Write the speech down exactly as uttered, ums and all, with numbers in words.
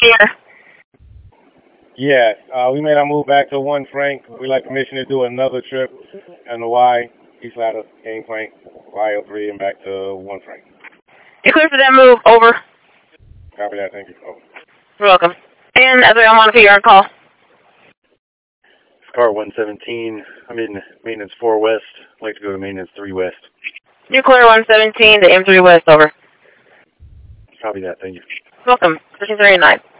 here? Yeah, uh, we made our move back to one Frank. We'd like permission to do another trip on the Y, East Ladder, King Frank, Y oh three, and back to one Frank. You clear for that move? Over. Copy that, thank you. Over. You're welcome. And as I want to your call. Car one seventeen, I'm in maintenance four west. I'd like to go to maintenance three west. You're clear one seventeen to M three west, over. Copy that, thank you. Welcome. thirteen thirty-nine.